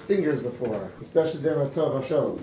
fingers before, especially during Matzah Hashem.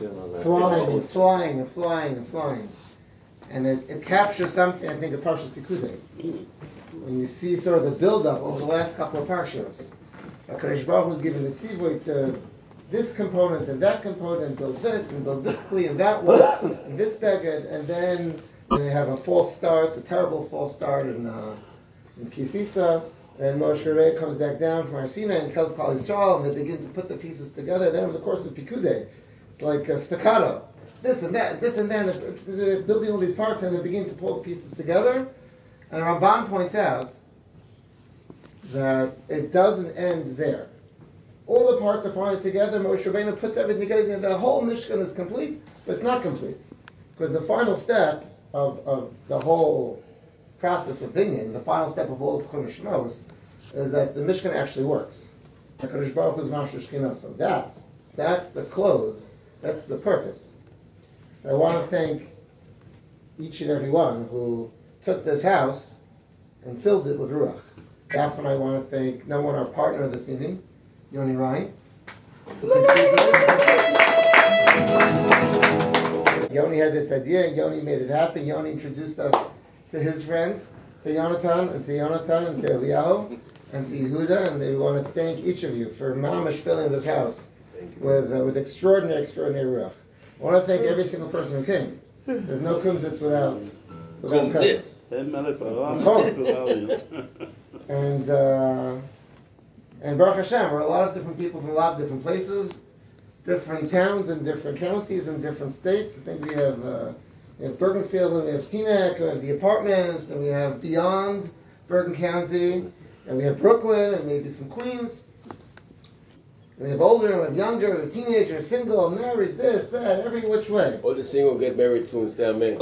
Flying. And it captures something, I think, of Parshas Pikudei. When you see sort of the build-up over the last couple of Parshas, HaKadosh Baruch Hu is giving the tzivui to this component and that component, build this kli and that one, and this beged, and then they have a false start, a terrible false start in Kisisa, and Moshe Rabbeinu comes back down from Har Sinai and tells Klal Yisrael, and they begin to put the pieces together. Then over the course of Pikudei, it's like a staccato. This and that, building all these parts, and they begin to pull the pieces together. And Ramban points out that it doesn't end there. All the parts are finally together. Moshe Rabbeinu puts everything together. The whole Mishkan is complete, but it's not complete. Because the final step of the whole process of binyan, the final step of all of Chumash Shemos, is that the Mishkan actually works. HaKadosh Baruch Hu is Mashur Shekhinah. So that's the close, that's the purpose. So I want to thank each and every one who took this house and filled it with Ruach. That's when I want to thank, number one, our partner this evening, Yoni Ryan. Yoni had this idea, and Yoni made it happen. Yoni introduced us to his friends, to Yonatan, and to Eliyahu, and to Yehuda, and we want to thank each of you for mamash filling this house with extraordinary Ruach. I want to thank every single person who came. There's no kumzitz without presence. And Baruch Hashem, we're a lot of different people from a lot of different places, different towns and different counties and different states. I think we have Bergenfield, and we have Teaneck, we have the apartments, and we have beyond Bergen County, and we have Brooklyn, and maybe some Queens. And we have older, and we have younger, we have teenagers, single, married, this, that, every which way. All the single get married soon, say amen.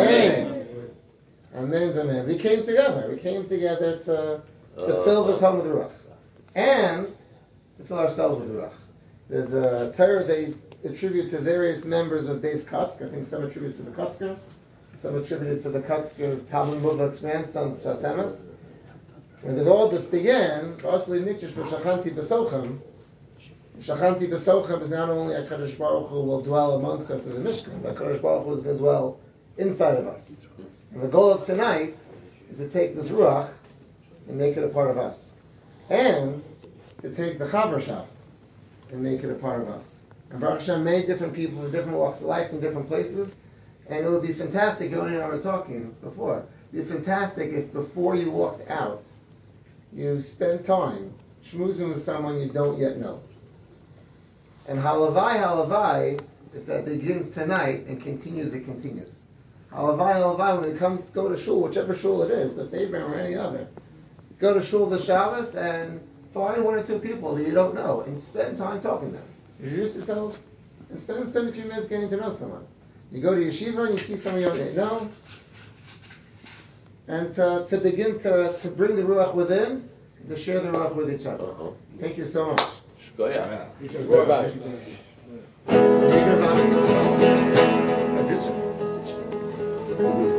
Amen. We came together to fill this home with Ruach. And to fill ourselves with Ruach. There's a Torah they attribute to various members of Beis Kotzk. I think some attribute to the Kotzker, some attributed to the Kotzker's Talmud Muvak's grandson, Sfas Emes. And that all this began, Vasli Mikdash Shachanti B'Sochem. Shachanti B'Sochem is not only HaKadosh Baruch Hu will dwell amongst us in the Mishkan, but HaKadosh Baruch Hu is going to dwell inside of us. And the goal of tonight is to take this Ruach and make it a part of us. And to take the Chaverschaft and make it a part of us. And Baruch Hashem, many different people from different walks of life in different places. And it would be fantastic, Yoni and I were talking before, it would be fantastic if before you walked out, you spent time schmoozing with someone you don't yet know. And halavai, if that begins tonight and continues, it continues. Halavai, when we go to shul, whichever shul it is, but Abraham or any other, go to shul the Shabbos and find one or two people that you don't know and spend time talking to them. Introduce yourselves and spend a few minutes getting to know someone. You go to yeshiva and you see someone you don't know, and to begin to bring the Ruach within, and to share the Ruach with each other. Thank you so much. Bye-bye.